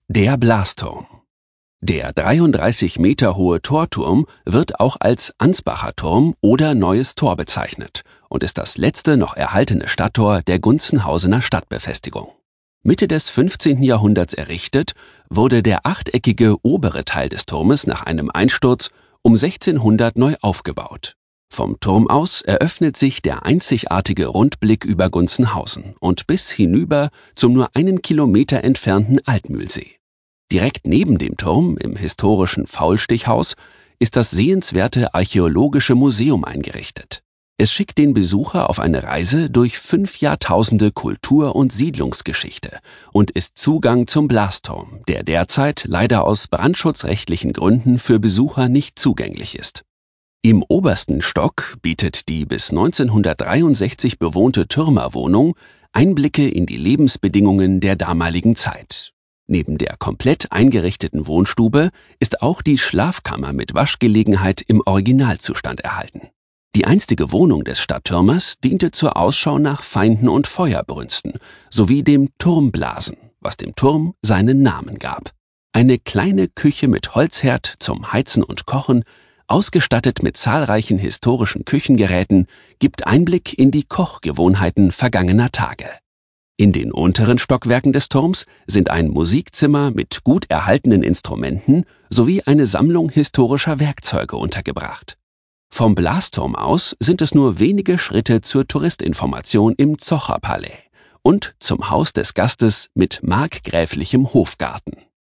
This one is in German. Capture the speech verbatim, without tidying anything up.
Der Blasturm. Der dreiunddreißig Meter hohe Torturm wird auch als Ansbacher Turm oder Neues Tor bezeichnet und ist das letzte noch erhaltene Stadttor der Gunzenhausener Stadtbefestigung. Mitte des fünfzehnten Jahrhunderts errichtet, wurde der achteckige obere Teil des Turmes nach einem Einsturz um sechzehnhundert neu aufgebaut. Vom Turm aus eröffnet sich der einzigartige Rundblick über Gunzenhausen und bis hinüber zum nur einen Kilometer entfernten Altmühlsee. Direkt neben dem Turm, im historischen Faulstichhaus, ist das sehenswerte Archäologische Museum eingerichtet. Es schickt den Besucher auf eine Reise durch fünf Jahrtausende Kultur- und Siedlungsgeschichte und ist Zugang zum Blasturm, der derzeit leider aus brandschutzrechtlichen Gründen für Besucher nicht zugänglich ist. Im obersten Stock bietet die bis neunzehnhundertdreiundsechzig bewohnte Türmerwohnung Einblicke in die Lebensbedingungen der damaligen Zeit. Neben der komplett eingerichteten Wohnstube ist auch die Schlafkammer mit Waschgelegenheit im Originalzustand erhalten. Die einstige Wohnung des Stadttürmers diente zur Ausschau nach Feinden und Feuerbrünsten sowie dem Turmblasen, was dem Turm seinen Namen gab. Eine kleine Küche mit Holzherd zum Heizen und Kochen, ausgestattet mit zahlreichen historischen Küchengeräten, gibt Einblick in die Kochgewohnheiten vergangener Tage. In den unteren Stockwerken des Turms sind ein Musikzimmer mit gut erhaltenen Instrumenten sowie eine Sammlung historischer Werkzeuge untergebracht. Vom Blasturm aus sind es nur wenige Schritte zur Touristinformation im Zocherpalais und zum Haus des Gastes mit markgräflichem Hofgarten.